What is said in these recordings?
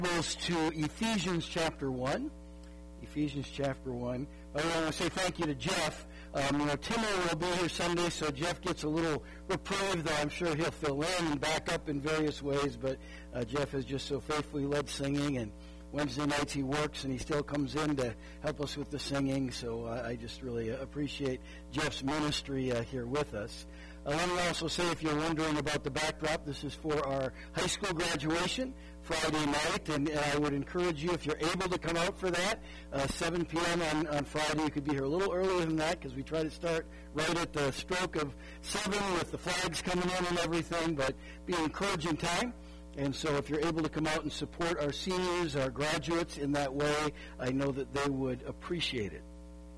Bibles to Ephesians chapter 1. Ephesians chapter 1. I want to say thank you to Jeff. Timo will be here Sunday, so Jeff gets a little reprieve, though I'm sure he'll fill in and back up in various ways. But Jeff has just so faithfully led singing, and Wednesday nights he works, and he still comes in to help us with the singing. So I just really appreciate Jeff's ministry here with us. Let me also say, if you're wondering about the backdrop, this is for our high school graduation Friday night, and I would encourage you, if you're able to come out for that, 7 p.m. on Friday. You could be here a little earlier than that because we try to start right at the stroke of 7 with the flags coming in and everything, but be an encouraging time. And so if you're able to come out and support our seniors, our graduates in that way, I know that they would appreciate it.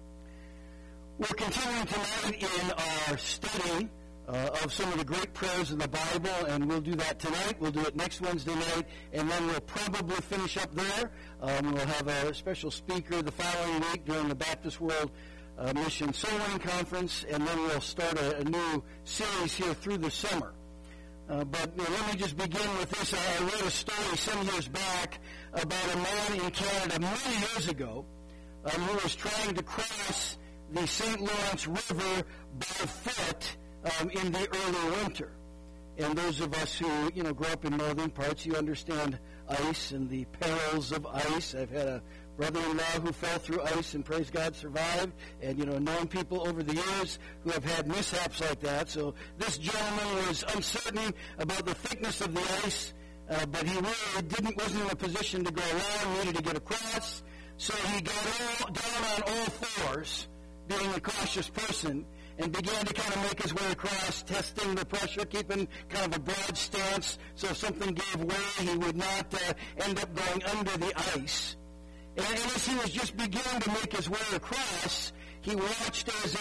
We're continuing tonight in our study of some of the great prayers in the Bible, and we'll do that tonight. We'll do it next Wednesday night, and then we'll probably finish up there. We'll have a special speaker the following week during the Baptist World Mission Soul Winning Conference, and then we'll start a new series here through the summer. But let me just begin with this. I read a story some years back about a man in Canada many years ago who was trying to cross the St. Lawrence River by foot in the early winter. And those of us who, grew up in northern parts, you understand ice and the perils of ice. I've had a brother-in-law who fell through ice and, praise God, survived. And, known people over the years who have had mishaps like that. So this gentleman was uncertain about the thickness of the ice, but he really wasn't in a position to go around, needed to get across. So he got down on all fours, being a cautious person, and began to kind of make his way across, testing the pressure, keeping kind of a broad stance, so if something gave way, he would not end up going under the ice. And as he was just beginning to make his way across, he watched as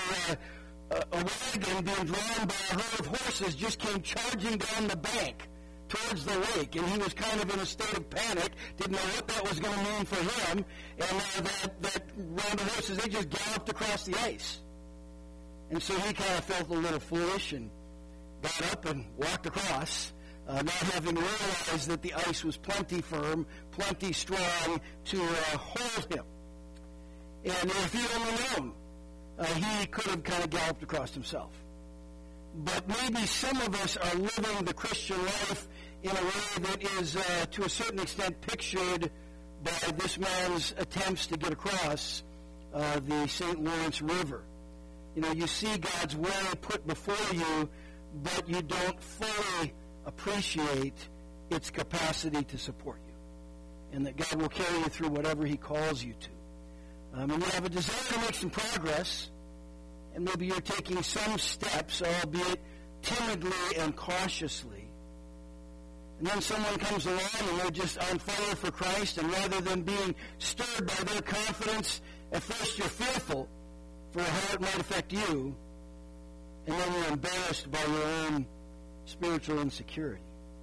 a wagon being drawn by a herd of horses just came charging down the bank towards the lake, and he was kind of in a state of panic, didn't know what that was going to mean for him, and that round of horses, they just galloped across the ice. And so he kind of felt a little foolish and got up and walked across, not having realized that the ice was plenty firm, plenty strong to hold him. And if he had only known, he could have kind of galloped across himself. But maybe some of us are living the Christian life in a way that is, to a certain extent, pictured by this man's attempts to get across the St. Lawrence River. You see God's way put before you, but you don't fully appreciate its capacity to support you. And that God will carry you through whatever He calls you to. And you have a desire to make some progress, and maybe you're taking some steps, albeit timidly and cautiously. And then someone comes along and they're just on fire for Christ, and rather than being stirred by their confidence, at first you're fearful for how it might affect you, and then you're embarrassed by your own spiritual insecurity.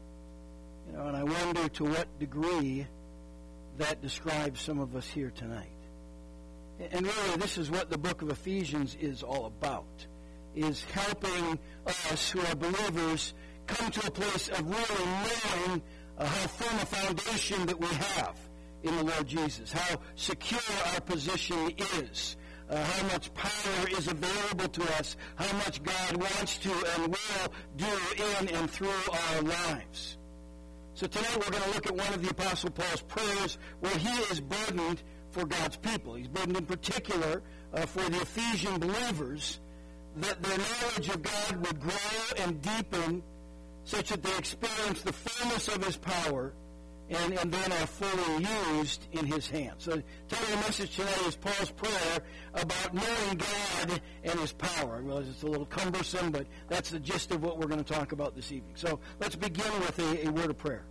And I wonder to what degree that describes some of us here tonight. And really, this is what the book of Ephesians is all about, is helping us who are believers come to a place of really knowing how firm a foundation that we have in the Lord Jesus, how secure our position is, how much power is available to us, how much God wants to and will do in and through our lives. So tonight we're going to look at one of the Apostle Paul's prayers where he is burdened for God's people. He's burdened in particular for the Ephesian believers, that their knowledge of God would grow and deepen such that they experience the fullness of His power and then are fully used in His hands. So the message tonight is Paul's prayer about knowing God and His power. I realize it's a little cumbersome, but that's the gist of what we're going to talk about this evening. So let's begin with a word of prayer.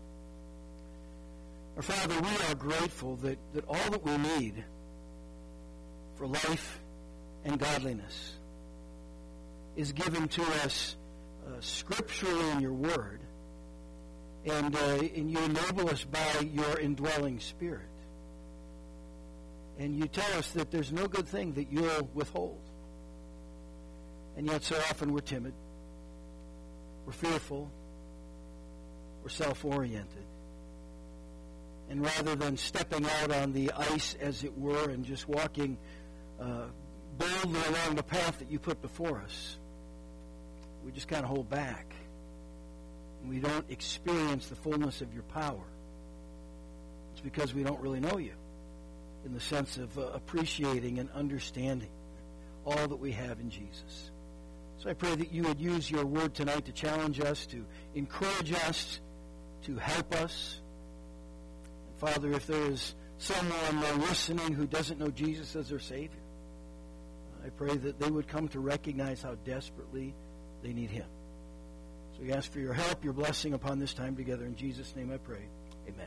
Our Father, we are grateful that all that we need for life and godliness is given to us scripturally in your word. And you enable us by your indwelling Spirit. And you tell us that there's no good thing that you'll withhold. And yet so often we're timid, we're fearful, we're self-oriented. And rather than stepping out on the ice, as it were, and just walking boldly along the path that you put before us, we just kind of hold back. And we don't experience the fullness of your power. It's because we don't really know you in the sense of appreciating and understanding all that we have in Jesus. So I pray that you would use your word tonight to challenge us, to encourage us, to help us. And Father, if there is someone listening who doesn't know Jesus as their Savior, I pray that they would come to recognize how desperately they need Him. So we ask for your help, your blessing upon this time together. In Jesus' name I pray. Amen.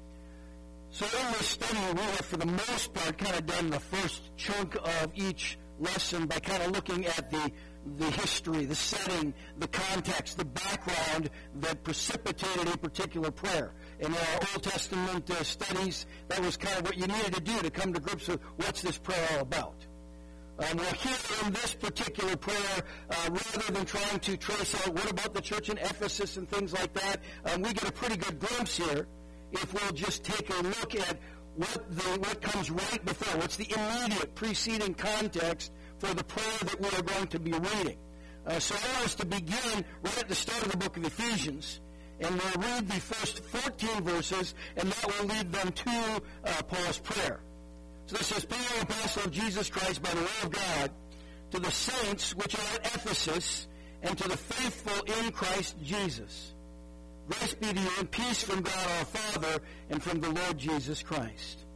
So in this study, we have, for the most part, kind of done the first chunk of each lesson by kind of looking at the history, the setting, the context, the background that precipitated a particular prayer. In our Old Testament studies, that was kind of what you needed to do to come to grips with what's this prayer all about. Well, here in this particular prayer, rather than trying to trace out what about the church in Ephesus and things like that, we get a pretty good glimpse here if we'll just take a look at what comes right before, what's the immediate preceding context for the prayer that we are going to be reading. So I want us to begin right at the start of the book of Ephesians, and we'll read the first 14 verses, and that will lead them to Paul's prayer. So this says, Paul, an apostle of Jesus Christ by the will of God, to the saints which are at Ephesus, and to the faithful in Christ Jesus. Grace be to you and peace from God our Father and from the Lord Jesus Christ.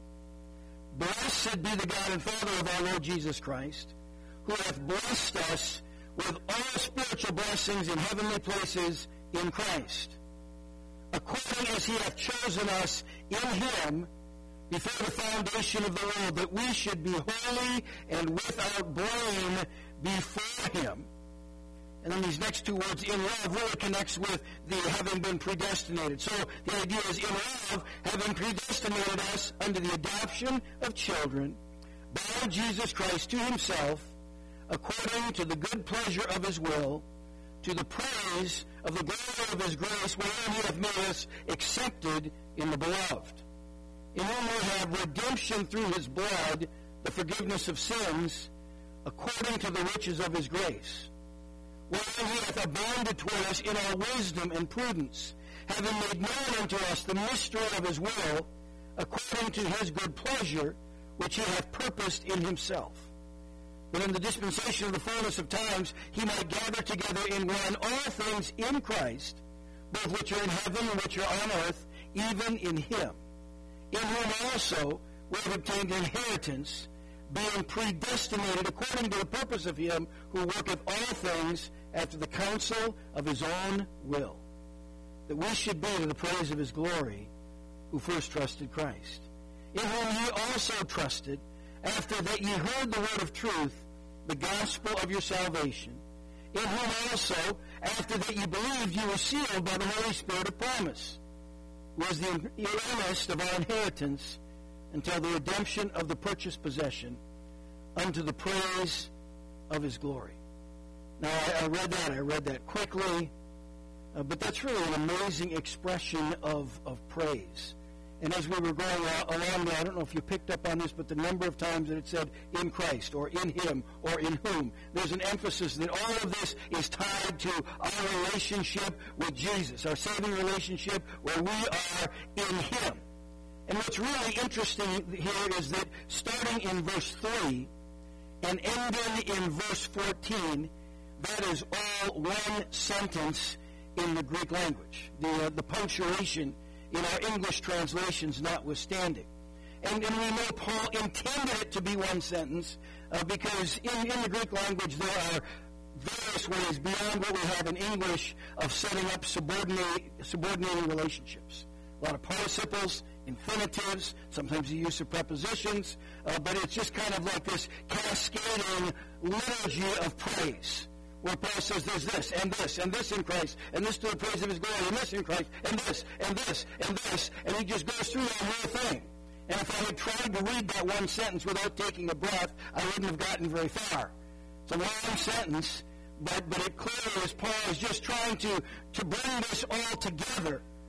Blessed be the God and Father of our Lord Jesus Christ, who hath blessed us with all spiritual blessings in heavenly places in Christ, according as he hath chosen us in him before the foundation of the world, that we should be holy and without blame before him. And then these next two words, in love, really connects with the having been predestinated. So the idea is, in love, having predestinated us unto the adoption of children by Jesus Christ to himself, according to the good pleasure of his will, to the praise of the glory of his grace, wherein he hath made us accepted in the beloved, in whom we have redemption through his blood, the forgiveness of sins, according to the riches of his grace, wherein he hath abounded toward us in all wisdom and prudence, having made known unto us the mystery of his will, according to his good pleasure, which he hath purposed in himself, that in the dispensation of the fullness of times he might gather together in one all things in Christ, both which are in heaven and which are on earth, even in him, in whom also we have obtained inheritance, being predestinated according to the purpose of him who worketh all things after the counsel of his own will, that we should be to the praise of his glory, who first trusted Christ, in whom ye also trusted, after that ye heard the word of truth, the gospel of your salvation, in whom also, after that ye believed, ye were sealed by the Holy Spirit of promise, who is the earnest of our inheritance, until the redemption of the purchased possession, unto the praise of his glory. Now, I read that quickly, but that's really an amazing expression of praise. And as we were going along there, I don't know if you picked up on this, but the number of times that it said in Christ, or in him, or in whom, there's an emphasis that all of this is tied to our relationship with Jesus, our saving relationship where we are in him. And what's really interesting here is that starting in verse 3 and ending in verse 14, that is all one sentence in the Greek language. The punctuation in our English translations notwithstanding. And we know Paul intended it to be one sentence because in the Greek language there are various ways beyond what we have in English of setting up subordinating relationships. A lot of participles, infinitives, sometimes the use of prepositions, but it's just kind of like this cascading liturgy of praise, where Paul says there's this, and this, and this in Christ, and this to the praise of his glory, and this in Christ, and this, and this, and this, and he just goes through that whole thing. And if I had tried to read that one sentence without taking a breath, I wouldn't have gotten very far. It's a long sentence, but it clearly is Paul is just trying to bring this all together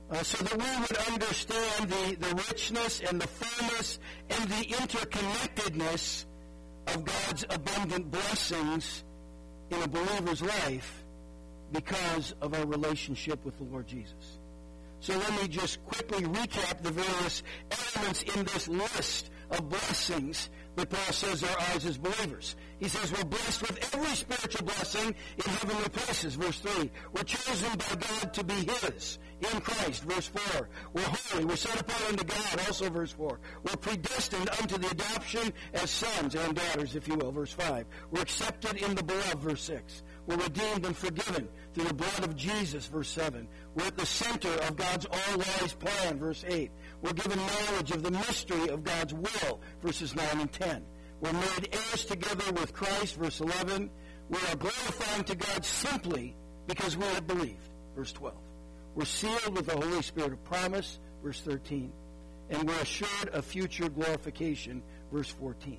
so that we would understand the richness and the fullness and the interconnectedness of God's abundant blessings in a believer's life because of our relationship with the Lord Jesus. So let me just quickly recap the various elements in this list of blessings that Paul says are ours as believers. He says we're blessed with every spiritual blessing in heavenly places, verse 3. We're chosen by God to be His in Christ, verse 4. We're holy. We're set apart unto God, also verse 4. We're predestined unto the adoption as sons and daughters, if you will, verse 5. We're accepted in the beloved, verse 6. We're redeemed and forgiven through the blood of Jesus, verse 7. We're at the center of God's all-wise plan, verse 8. We're given knowledge of the mystery of God's will, verses 9 and 10. We're made heirs together with Christ, verse 11. We are glorifying to God simply because we have believed, verse 12. We're sealed with the Holy Spirit of promise, verse 13. And we're assured of future glorification, verse 14.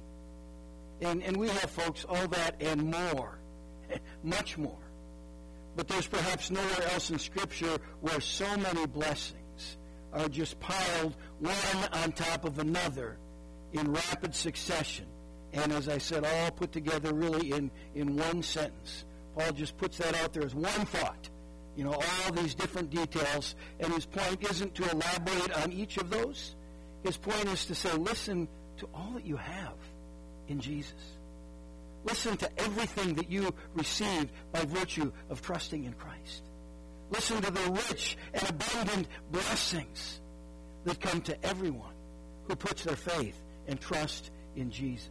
And we have, folks, all that and more, much more. But there's perhaps nowhere else in Scripture where so many blessings are just piled one on top of another in rapid succession. And as I said, all put together really in one sentence. Paul just puts that out there as one thought. You know, all these different details. And his point isn't to elaborate on each of those. His point is to say, listen to all that you have in Jesus. Listen to everything that you received by virtue of trusting in Christ. Listen to the rich and abundant blessings that come to everyone who puts their faith and trust in Jesus.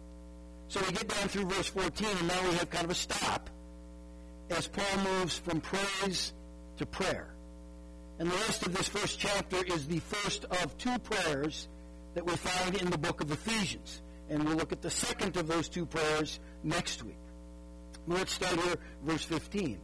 So we get down through verse 14, and now we have kind of a stop as Paul moves from praise to prayer. And the rest of this first chapter is the first of two prayers that we find in the book of Ephesians. And we'll look at the second of those two prayers next week. Let's start here, verse 15.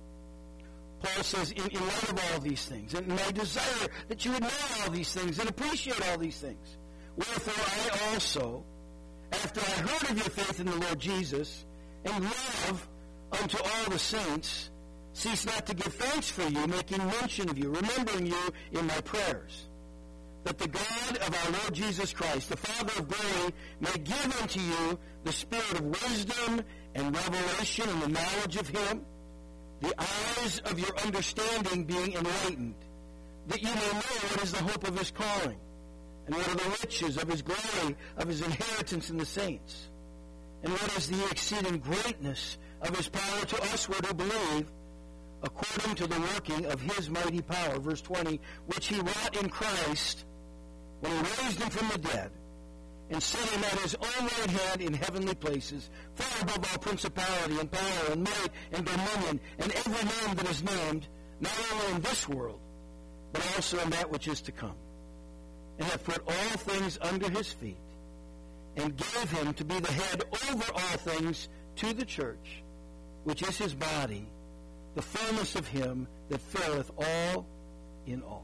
Paul says, in light of all these things, and my desire that you would know all these things and appreciate all these things, wherefore I also, after I heard of your faith in the Lord Jesus, and love unto all the saints, cease not to give thanks for you, making mention of you, remembering you in my prayers, that the God of our Lord Jesus Christ, the Father of glory, may give unto you the spirit of wisdom and revelation and the knowledge of him, the eyes of your understanding being enlightened, that you may know what is the hope of his calling, and what are the riches of his glory, of his inheritance in the saints, and what is the exceeding greatness of his power to usward who believe, according to the working of his mighty power, verse 20, which he wrought in Christ, when he raised him from the dead, and set him at his own right hand in heavenly places, far above all principality and power and might and dominion, and every name that is named, not only in this world, but also in that which is to come, and have put all things under his feet, and gave him to be the head over all things to the church, which is his body, the fullness of him that filleth all in all.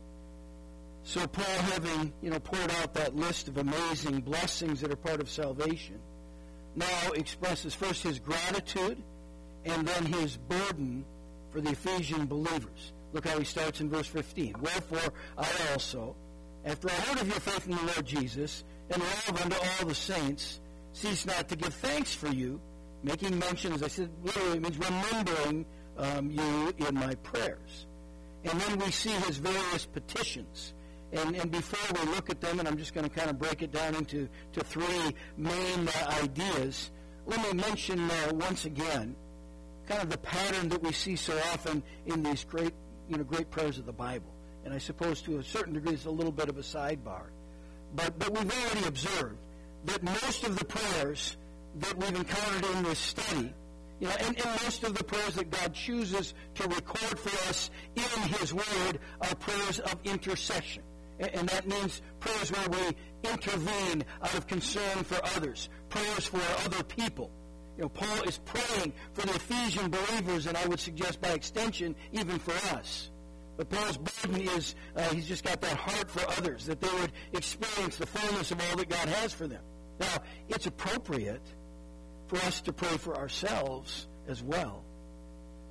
So Paul, having poured out that list of amazing blessings that are part of salvation, now expresses first his gratitude and then his burden for the Ephesian believers. Look how he starts in verse 15. Wherefore I also, after I heard of your faith in the Lord Jesus, and love unto all the saints, cease not to give thanks for you, making mention, as I said, literally means remembering you in my prayers. And then we see his various petitions. And before we look at them, and I'm just going to kind of break it down into three main ideas, let me mention once again kind of the pattern that we see so often in these great prayers of the Bible. And I suppose to a certain degree it's a little bit of a sidebar. But we've already observed that most of the prayers that we've encountered in this study, and most of the prayers that God chooses to record for us in his word are prayers of intercession. And that means prayers where we intervene out of concern for others, prayers for other people. Paul is praying for the Ephesian believers, and I would suggest by extension, even for us. But Paul's burden is, he's just got that heart for others, that they would experience the fullness of all that God has for them. Now, it's appropriate for us to pray for ourselves as well.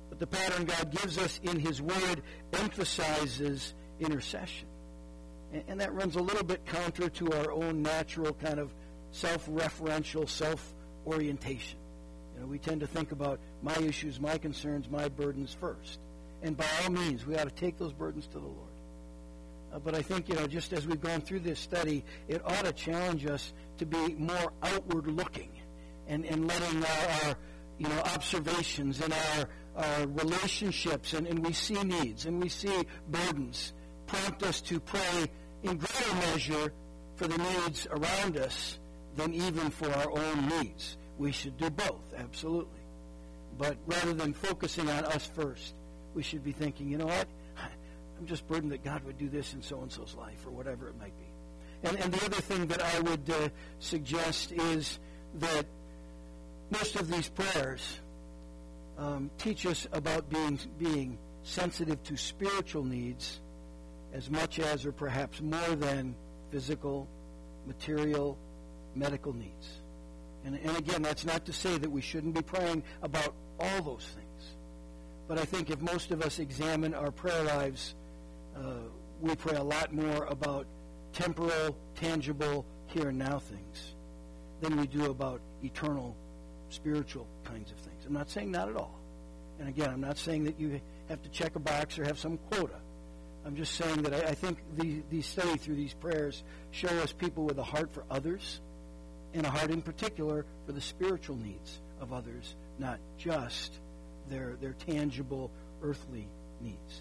But the pattern God gives us in His Word emphasizes intercession. And that runs a little bit counter to our own natural kind of self-referential, self-orientation. We tend to think about my issues, my concerns, my burdens first. And by all means, we ought to take those burdens to the Lord. But I think, just as we've gone through this study, it ought to challenge us to be more outward-looking and letting our observations and our relationships, and we see needs and we see burdens, prompt us to pray in greater measure for the needs around us than even for our own needs. We should do both, absolutely. But rather than focusing on us first, we should be thinking, you know what? I'm just burdened that God would do this in so-and-so's life, or whatever it might be. And the other thing that I would suggest is that most of these prayers teach us about being sensitive to spiritual needs as much as, or perhaps more than, physical, material, medical needs. And again, that's not to say that we shouldn't be praying about all those things. But I think if most of us examine our prayer lives, we pray a lot more about temporal, tangible, here and now things than we do about eternal, spiritual kinds of things. I'm not saying not at all. And again, I'm not saying that you have to check a box or have some quota. I'm just saying that I think the study through these prayers show us people with a heart for others, and a heart in particular for the spiritual needs of others, not just their tangible earthly needs.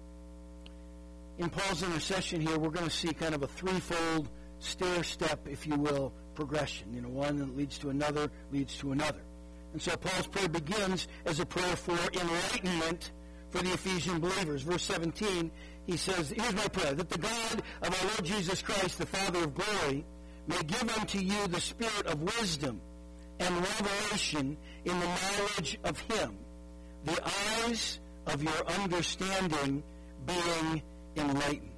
In Paul's intercession here, we're going to see kind of a threefold stair-step, if you will, progression. One that leads to another, leads to another. And so Paul's prayer begins as a prayer for enlightenment for the Ephesian believers. Verse 17, he says, here's my prayer, that the God of our Lord Jesus Christ, the Father of glory, may give unto you the spirit of wisdom and revelation in the knowledge of Him, the eyes of your understanding being enlightened.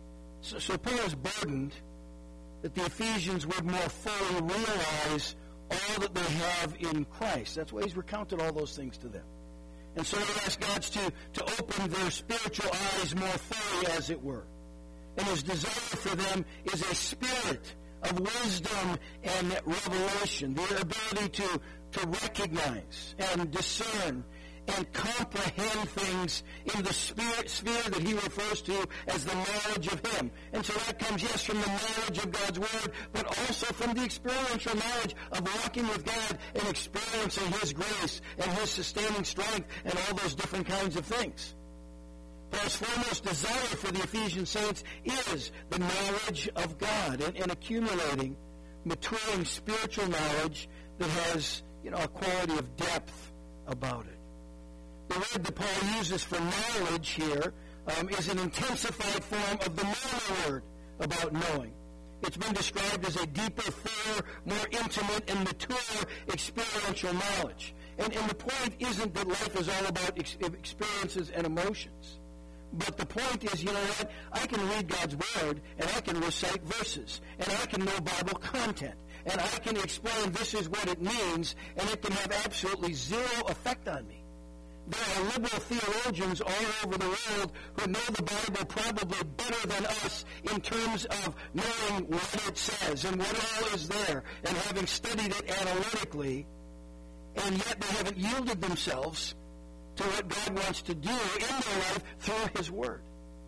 So Paul is burdened that the Ephesians would more fully realize all that they have in Christ. That's why he's recounted all those things to them. And so he asks God to open their spiritual eyes more fully, as it were. And his desire for them is a spirit of wisdom and revelation, the ability to recognize and discern and comprehend things in the sphere that he refers to as the knowledge of Him. And so that comes, yes, from the knowledge of God's Word, but also from the experiential knowledge of walking with God and experiencing His grace and His sustaining strength and all those different kinds of things. Paul's foremost desire for the Ephesian saints is the knowledge of God and accumulating, maturing spiritual knowledge that has, a quality of depth about it. The word that Paul uses for knowledge here is an intensified form of the normal word about knowing. It's been described as a deeper, fuller, more intimate, and mature experiential knowledge. And the point isn't that life is all about experiences and emotions. But the point is, what? I can read God's Word, and I can recite verses, and I can know Bible content, and I can explain this is what it means, and it can have absolutely zero effect on me. There are liberal theologians all over the world who know the Bible probably better than us in terms of knowing what it says and what all is there and having studied it analytically, and yet they haven't yielded themselves to what God wants to do in their life through His Word.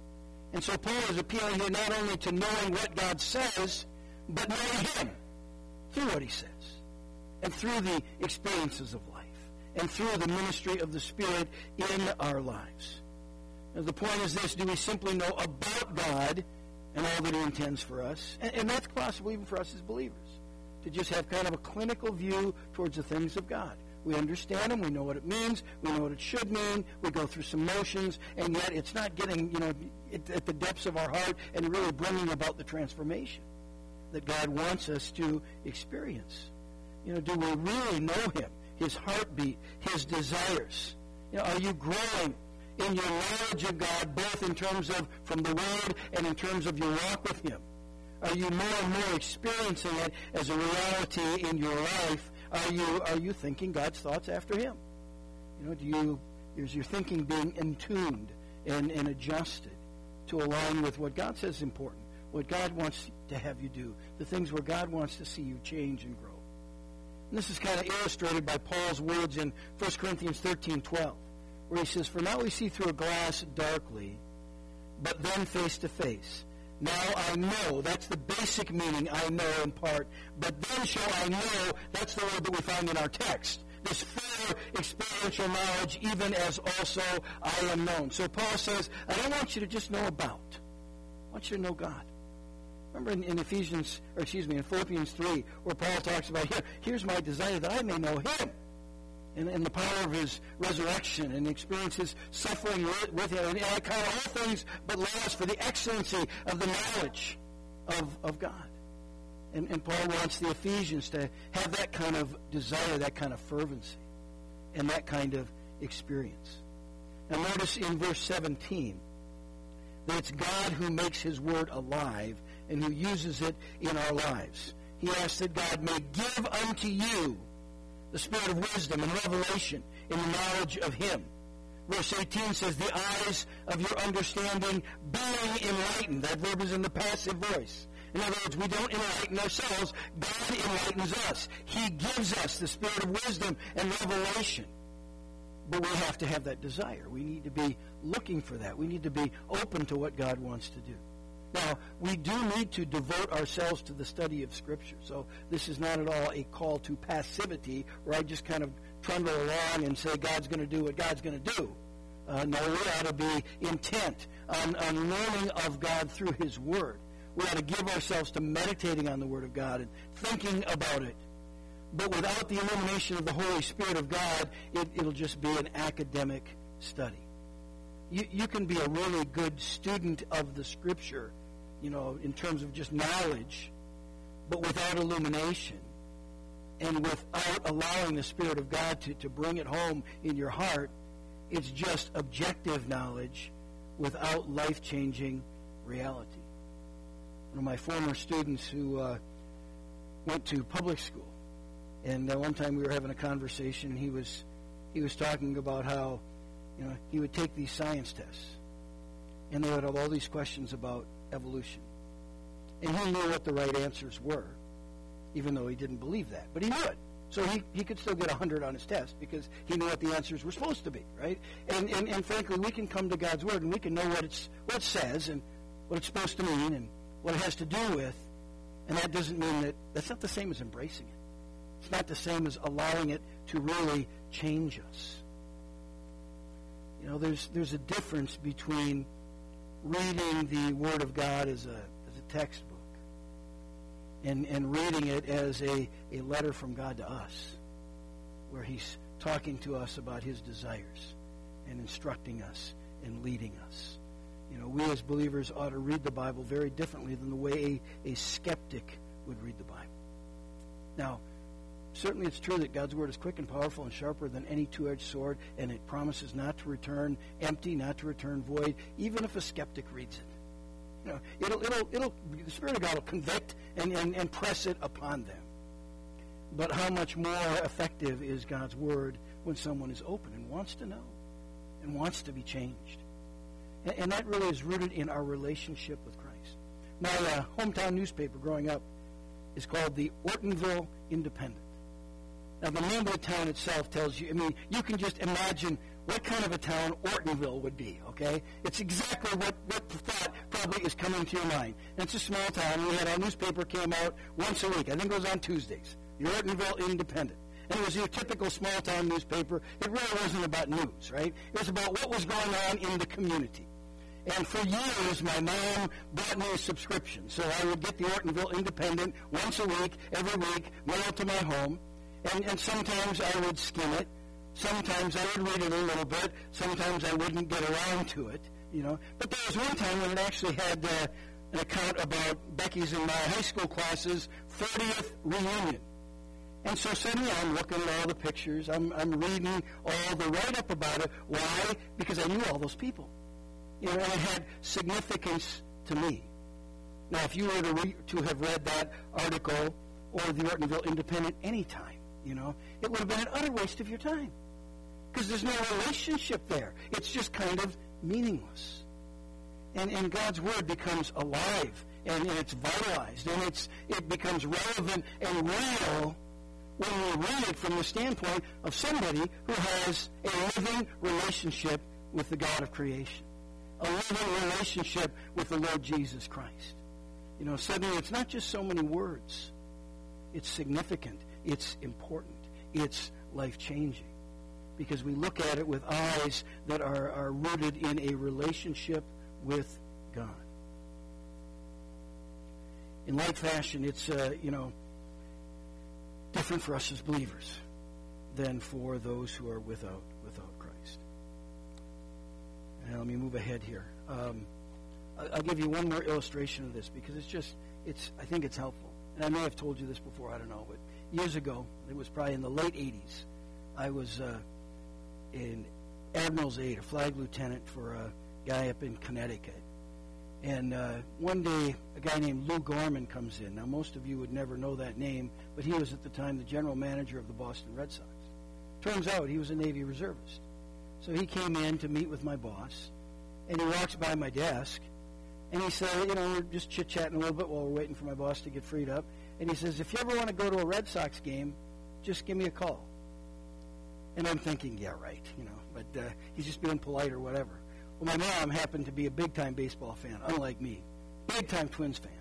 And so Paul is appealing here not only to knowing what God says, but knowing Him through what He says and through the experiences of life and through the ministry of the Spirit in our lives. Now, the point is this: do we simply know about God and all that He intends for us? And that's possible even for us as believers, to just have kind of a clinical view towards the things of God. We understand Him, we know what it means, we know what it should mean, we go through some motions, and yet it's not getting, at the depths of our heart and really bringing about the transformation that God wants us to experience. Do we really know Him, His heartbeat, His desires? Are you growing in your knowledge of God, both in terms of from the Word and in terms of your walk with Him? Are you more and more experiencing it as a reality in your life? Are you thinking God's thoughts after Him? Do you Is your thinking being intuned and adjusted to align with what God says is important, what God wants to have you do, the things where God wants to see you change and grow. And this is kind of illustrated by Paul's words in 1 Corinthians 13:12, where he says, "For now we see through a glass darkly, but then face to face. Now I know," that's the basic meaning, I know in part, "but then shall I know," that's the word that we find in our text. This fuller experiential knowledge, even as also I am known. So Paul says, I don't want you to just know about. I want you to know God. Remember in Philippians 3, where Paul talks about, here's my desire that I may know him and the power of his resurrection and experience his suffering with him. And I count all things but loss for the excellency of the knowledge of God. And Paul wants the Ephesians to have that kind of desire, that kind of fervency, and that kind of experience. Now notice in verse 17 that it's God who makes his word alive and who uses it in our lives. He asks that God may give unto you the spirit of wisdom and revelation in the knowledge of him. Verse 18 says, the eyes of your understanding being enlightened. That verb is in the passive voice. In other words, we don't enlighten ourselves. God enlightens us. He gives us the spirit of wisdom and revelation. But we have to have that desire. We need to be looking for that. We need to be open to what God wants to do. Now, we do need to devote ourselves to the study of Scripture. So this is not at all a call to passivity where I just kind of trundle along and say God's going to do what God's going to do. No, we ought to be intent on learning of God through his word. We ought to give ourselves to meditating on the Word of God and thinking about it. But without the illumination of the Holy Spirit of God, it'll just be an academic study. You can be a really good student of the Scripture, in terms of just knowledge, but without illumination and without allowing the Spirit of God to bring it home in your heart, it's just objective knowledge without life-changing reality. One of my former students who went to public school, and one time we were having a conversation, and he was talking about how he would take these science tests, and they would have all these questions about evolution, and he knew what the right answers were, even though he didn't believe that, but he knew it. So he could still get 100 on his test because he knew what the answers were supposed to be, right? And frankly, we can come to God's Word and we can know what it says and what it's supposed to mean and what it has to do with, and that doesn't mean that's not the same as embracing it. It's not the same as allowing it to really change us. There's a difference between reading the Word of God as a textbook and reading it as a letter from God to us, where he's talking to us about his desires and instructing us and leading us. We as believers ought to read the Bible very differently than the way a skeptic would read the Bible. Now, certainly it's true that God's Word is quick and powerful and sharper than any two-edged sword, and it promises not to return empty, not to return void, even if a skeptic reads it. The Spirit of God will convict and press it upon them. But how much more effective is God's Word when someone is open and wants to know and wants to be changed? And that really is rooted in our relationship with Christ. My hometown newspaper growing up is called the Ortonville Independent. Now, the name of the town itself tells you, you can just imagine what kind of a town Ortonville would be, okay? It's exactly what thought probably is coming to your mind. And it's a small town. We had our newspaper came out once a week. I think it was on Tuesdays. The Ortonville Independent. And it was your typical small-town newspaper. It really wasn't about news, right? It was about what was going on in the community. And for years, my mom bought me a subscription. So I would get the Ortonville Independent once a week, every week, mailed to my home. And sometimes I would skim it. Sometimes I would read it a little bit. Sometimes I wouldn't get around to it, But there was one time when it actually had an account about Becky's and my high school class's 40th reunion. And so suddenly I'm looking at all the pictures. I'm reading all the write-up about it. Why? Because I knew all those people. And it had significance to me. Now, if you were to have read that article or the Ortonville Independent any time, it would have been an utter waste of your time. because there's no relationship there. It's just kind of meaningless. And God's Word becomes alive, and it's vitalized, and it becomes relevant and real when we read it from the standpoint of somebody who has a living relationship with the God of creation, a living relationship with the Lord Jesus Christ. You know, suddenly it's not just so many words. It's significant. It's important. It's life-changing. Because we look at it with eyes that are rooted in a relationship with God. In like fashion, it's, different for us as believers than for those who are without Christ. And let me move ahead here. I'll give you one more illustration of this because I think it's helpful. And I may have told you this before, I don't know, but years ago, it was probably in the late 80s, I was in Admiral's Aid, a flag lieutenant for a guy up in Connecticut. And one day, a guy named Lou Gorman comes in. Now, most of you would never know that name, but he was at the time the general manager of the Boston Red Sox. Turns out he was a Navy reservist. So he came in to meet with my boss, and he walks by my desk, and he said, we're just chit-chatting a little bit while we're waiting for my boss to get freed up. And he says, if you ever want to go to a Red Sox game, just give me a call. And I'm thinking, yeah, right, but he's just being polite or whatever. Well, my mom happened to be a big-time baseball fan, unlike me, big-time Twins fan.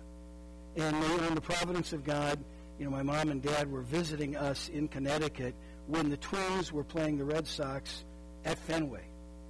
And in the providence of God, my mom and dad were visiting us in Connecticut when the Twins were playing the Red Sox at Fenway.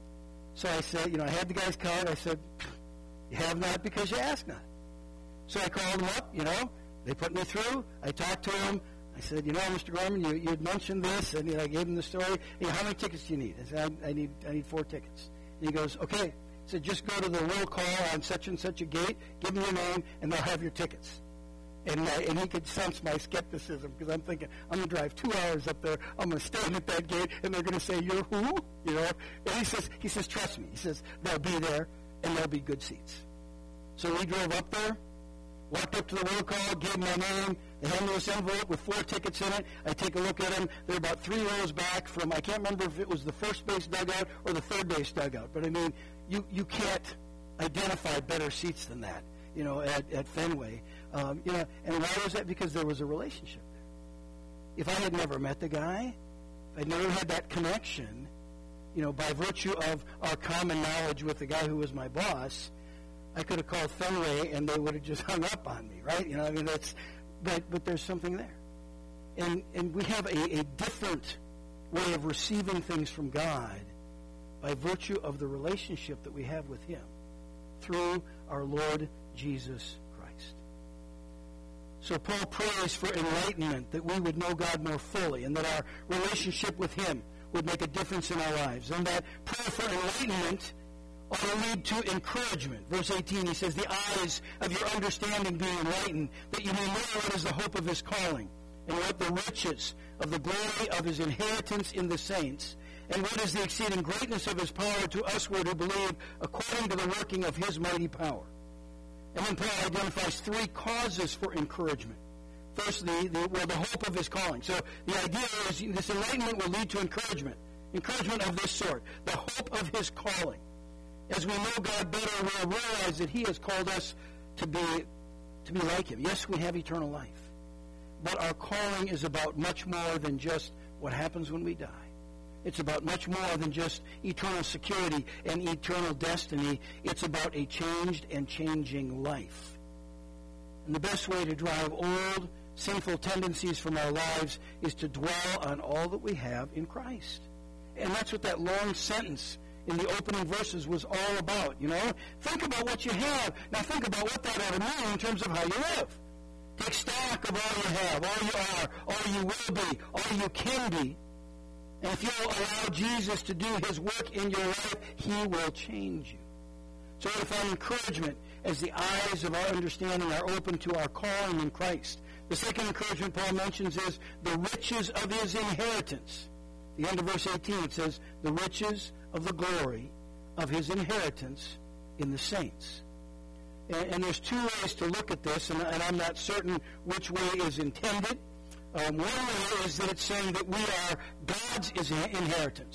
So I said, I had the guy's card. I said, you have not because you ask not. So I called him up, They put me through. I talked to him. I said, Mr. Gorman, you had mentioned this, and I gave him the story. How many tickets do you need? I said, I need 4 tickets. And he goes, okay. He said, just go to the roll call on such and such a gate, give them your name, and they'll have your tickets. And he could sense my skepticism because I'm thinking, I'm going to drive 2 hours up there. I'm going to stand at that gate, and they're going to say, you're who? And he says, trust me. He says, they'll be there, and there'll be good seats. So we drove up there, walked up to the roll call, gave them my name. They hand me this envelope with 4 tickets in it. I take a look at them. They're about 3 rows back from, I can't remember if it was the first base dugout or the third base dugout. But, you can't identify better seats than that, at Fenway. And why was that? Because there was a relationship there. If I had never met the guy, if I'd never had that connection, by virtue of our common knowledge with the guy who was my boss, I could have called Fenway and they would have just hung up on me, right? But there's something there. And we have a different way of receiving things from God by virtue of the relationship that we have with Him through our Lord Jesus Christ. So Paul prays for enlightenment, that we would know God more fully, and that our relationship with Him would make a difference in our lives. And that prayer for enlightenment ought to lead to encouragement. Verse 18, he says, the eyes of your understanding being enlightened, that you may know what is the hope of His calling, and what the riches of the glory of His inheritance in the saints, and what is the exceeding greatness of His power to usward who believe, according to the working of His mighty power. And then Paul identifies 3 causes for encouragement. Firstly, the hope of His calling. So the idea is this enlightenment will lead to encouragement. Encouragement of this sort. The hope of His calling. As we know God better, we'll realize that He has called us to be like Him. Yes, we have eternal life. But our calling is about much more than just what happens when we die. It's about much more than just eternal security and eternal destiny. It's about a changed and changing life. And the best way to drive old, sinful tendencies from our lives is to dwell on all that we have in Christ. And that's what that long sentence in the opening verses was all about, Think about what you have. Now think about what that ought to mean in terms of how you live. Take stock of all you have, all you are, all you will be, all you can be. And if you'll allow Jesus to do His work in your life, He will change you. So we find encouragement as the eyes of our understanding are open to our calling in Christ. The second encouragement Paul mentions is the riches of His inheritance. At the end of verse 18 it says, the riches of the glory of His inheritance in the saints. And there's 2 ways to look at this, and I'm not certain which way is intended. One way is that it's saying that we are God's inheritance.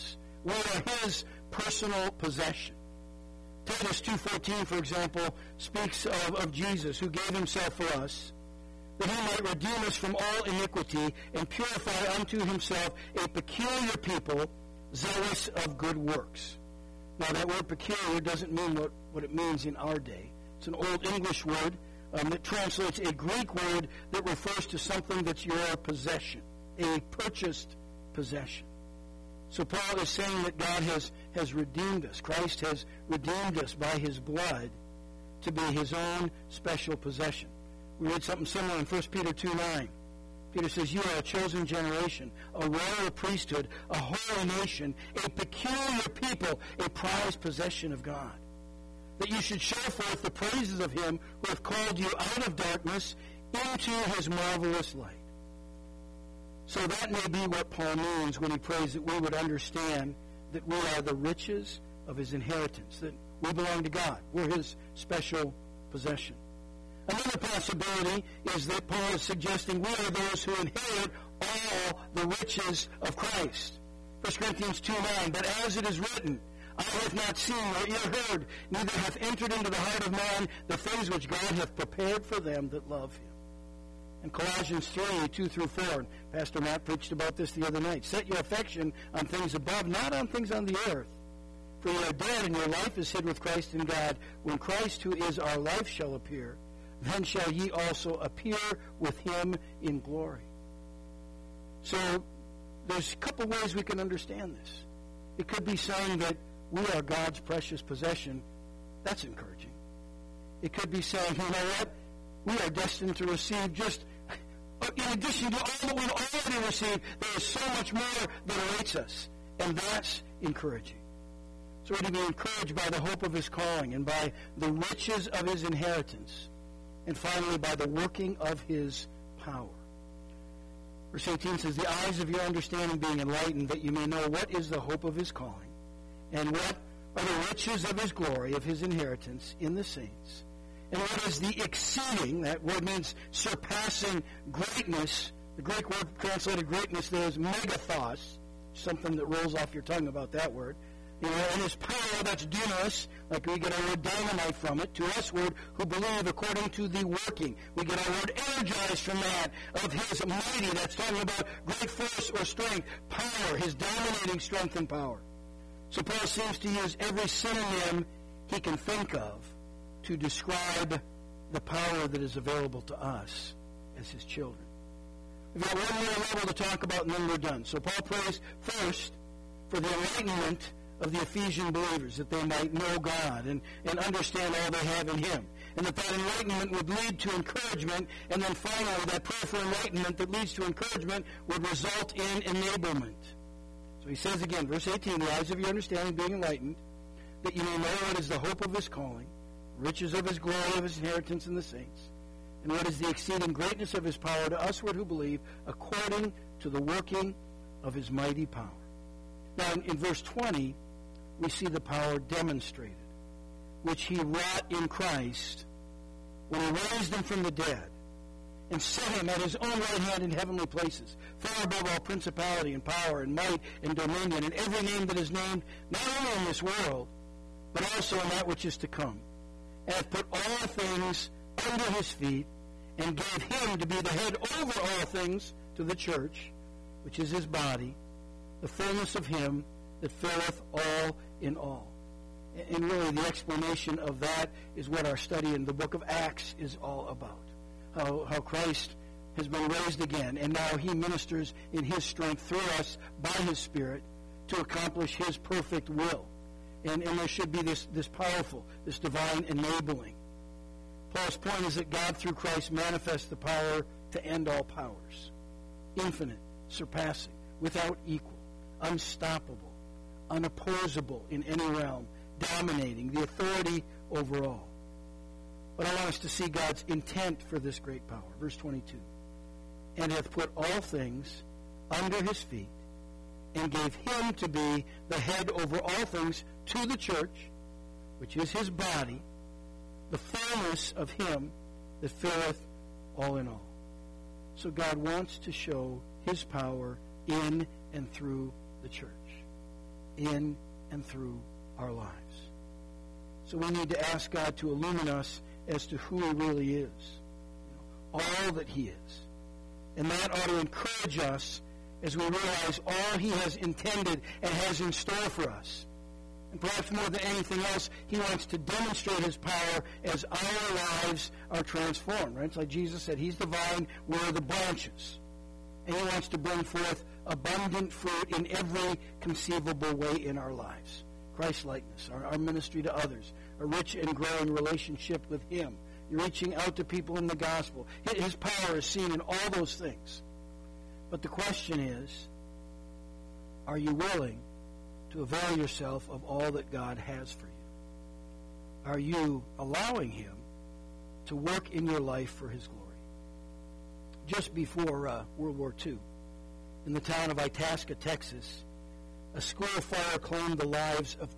we are his personal possession. Titus 2:14, for example, speaks of Jesus, who gave himself for us, that he might redeem us from all iniquity and purify unto himself a peculiar people, zealous of good works. Now, that word peculiar doesn't mean what it means in our day. It's an Old English word that translates a Greek word that refers to something that's your possession, a purchased possession. So Paul is saying that God has redeemed us. Christ has redeemed us by his blood to be his own special possession. We read something similar in 1 Peter 2:9. Peter says, you are a chosen generation, a royal priesthood, a holy nation, a peculiar people, a prized possession of God, that you should show forth the praises of him who hath called you out of darkness into his marvelous light. So that may be what Paul means when he prays that we would understand that we are the riches of his inheritance, that we belong to God. We're his special possession. Another possibility is that Paul is suggesting we are those who inherit all the riches of Christ. 1 Corinthians 2:9, but as it is written, I have not seen nor ear heard, neither hath entered into the heart of man the things which God hath prepared for them that love him. And Colossians 3:2-4, and Pastor Matt preached about this the other night. Set your affection on things above, not on things on the earth. For you are dead, and your life is hid with Christ in God. When Christ, who is our life, shall appear, then shall ye also appear with him in glory. So there's a couple ways we can understand this. It could be saying that we are God's precious possession. That's encouraging. It could be saying, you know what? We are destined to receive just, in addition to all that we've already received, there is so much more that awaits us. And that's encouraging. So we're to be encouraged by the hope of his calling and by the riches of his inheritance. And finally, by the working of his power. Verse 18 says, the eyes of your understanding being enlightened, that you may know what is the hope of his calling, and what are the riches of his glory, of his inheritance in the saints, and what is the exceeding, that word means surpassing greatness. The Greek word translated greatness there is megathos, something that rolls off your tongue about that word. You know, and his power, that's dunamis, like we get our word dynamite from it, to us word who believe according to the working. We get our word energized from that, of his mighty, that's talking about great force or strength, power, his dominating strength and power. So Paul seems to use every synonym he can think of to describe the power that is available to us as his children. We've got one more level to talk about, and then we're done. So Paul prays first for the enlightenment of the Ephesian believers, that they might know God and understand all they have in him. And that enlightenment would lead to encouragement, and then finally that prayer for enlightenment that leads to encouragement would result in enablement. So he says again, verse 18, the eyes of your understanding being enlightened, that you may know what is the hope of his calling, riches of his glory, of his inheritance in the saints, and what is the exceeding greatness of his power to usward who believe, according to the working of his mighty power. Now in verse 20, we see the power demonstrated, which he wrought in Christ when he raised him from the dead and set him at his own right hand in heavenly places, far above all principality and power and might and dominion, and every name that is named, not only in this world, but also in that which is to come, and hath put all things under his feet, and gave him to be the head over all things to the church, which is his body, the fullness of him that filleth all in all. And really the explanation of that is what our study in the book of Acts is all about. How Christ has been raised again, and now he ministers in his strength through us by his Spirit to accomplish his perfect will. And there should be this powerful, this divine enabling. Paul's point is that God through Christ manifests the power to end all powers. Infinite, surpassing, without equal, unstoppable, unopposable in any realm, dominating, the authority over all. But I want us to see God's intent for this great power. Verse 22. And hath put all things under his feet, and gave him to be the head over all things to the church, which is his body, the fullness of him that filleth all in all. So God wants to show his power in and through the church. in and through our lives. So we need to ask God to illumine us as to who He really is, all that He is. And that ought to encourage us as we realize all He has intended and has in store for us. And perhaps more than anything else, He wants to demonstrate His power as our lives are transformed. Right? It's like Jesus said, He's the vine, we're the branches. And He wants to bring forth abundant fruit in every conceivable way in our lives. Christ-likeness, our ministry to others, a rich and growing relationship with Him. You're reaching out to people in the gospel. His power is seen in all those things. But the question is, are you willing to avail yourself of all that God has for you? Are you allowing Him to work in your life for His glory? Just before World War II, in the town of Itasca, Texas, a school fire claimed the lives of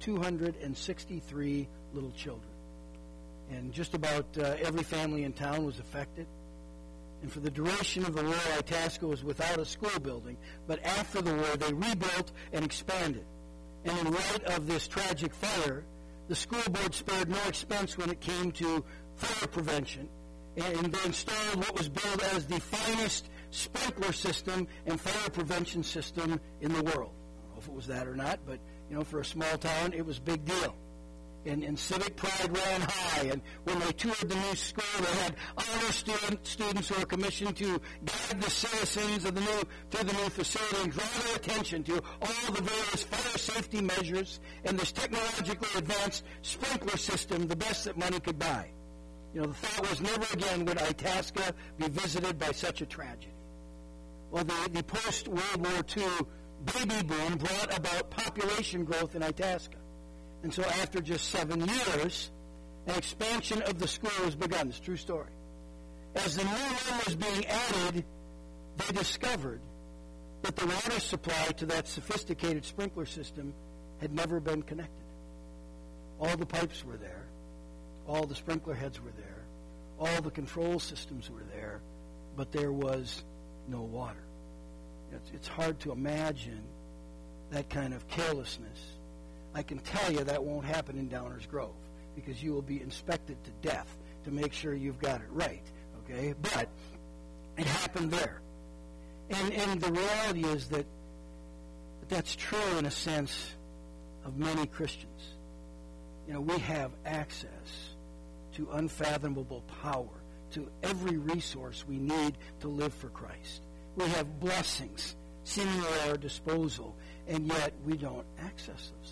263 little children. And just about every family in town was affected. And for the duration of the war, Itasca was without a school building. But after the war, they rebuilt and expanded. And in light of this tragic fire, the school board spared no expense when it came to fire prevention. And they installed what was billed as the finest sprinkler system and fire prevention system in the world. I don't know if it was that or not, but for a small town, it was a big deal. And civic pride ran high. And when they toured the new school, they had honor students who were commissioned to guide the citizens of through the new facility and draw their attention to all the various fire safety measures and this technologically advanced sprinkler system, the best that money could buy. The thought was never again would Itasca be visited by such a tragedy. Well, the post-World War II baby boom brought about population growth in Itasca. And so after just 7 years, an expansion of the school was begun. It's a true story. As the new room was being added, they discovered that the water supply to that sophisticated sprinkler system had never been connected. All the pipes were there. All the sprinkler heads were there. All the control systems were there. But there was no water. It's hard to imagine that kind of carelessness. I can tell you that won't happen in Downers Grove because you will be inspected to death to make sure you've got it right, okay? But it happened there. And the reality is that that's true in a sense of many Christians. We have access to unfathomable power, to every resource we need to live for Christ. We have blessings seemingly at our disposal, and yet we don't access those things.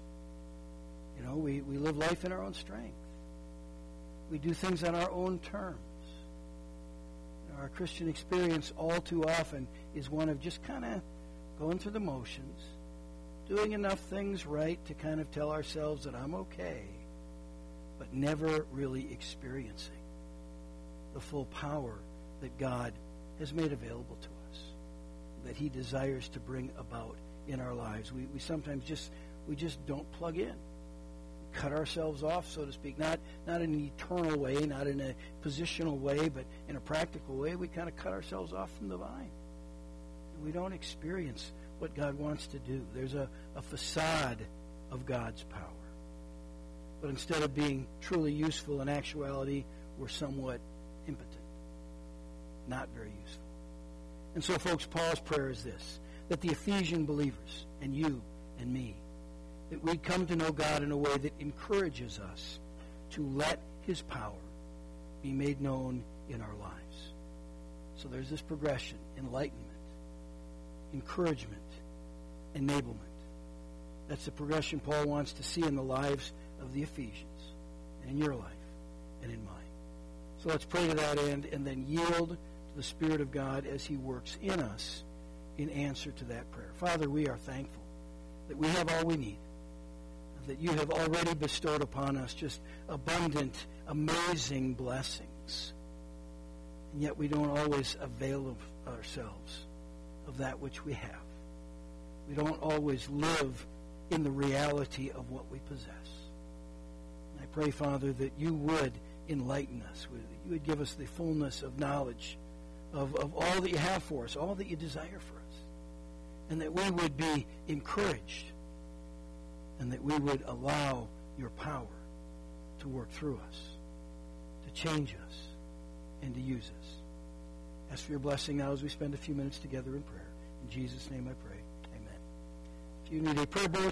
We live life in our own strength. We do things on our own terms. Our Christian experience all too often is one of just kind of going through the motions, doing enough things right to kind of tell ourselves that I'm okay, but never really experiencing the full power that God has made available to us, that He desires to bring about in our lives. We sometimes just don't plug in. Cut ourselves off, so to speak, not in an eternal way, not in a positional way, but in a practical way. We kind of cut ourselves off from the vine. And we don't experience what God wants to do. There's a facade of God's power. But instead of being truly useful in actuality, we're somewhat impotent. Not very useful. And so, folks, Paul's prayer is this, that the Ephesian believers, and you and me, that we'd come to know God in a way that encourages us to let His power be made known in our lives. So there's this progression: enlightenment, encouragement, enablement. That's the progression Paul wants to see in the lives of the Ephesians, and in your life, and in mine. So let's pray to that end, and then yield to the Spirit of God as He works in us in answer to that prayer. Father, we are thankful that we have all we need, that You have already bestowed upon us just abundant, amazing blessings. And yet we don't always avail of ourselves of that which we have. We don't always live in the reality of what we possess. And I pray, Father, that You would enlighten us, that You would give us the fullness of knowledge of all that You have for us, all that You desire for us, and that we would be encouraged and that we would allow your power to work through us, to change us, and to use us. Ask for your blessing now as we spend a few minutes together in prayer. In Jesus' name I pray. Amen. If you need a prayer bulletin,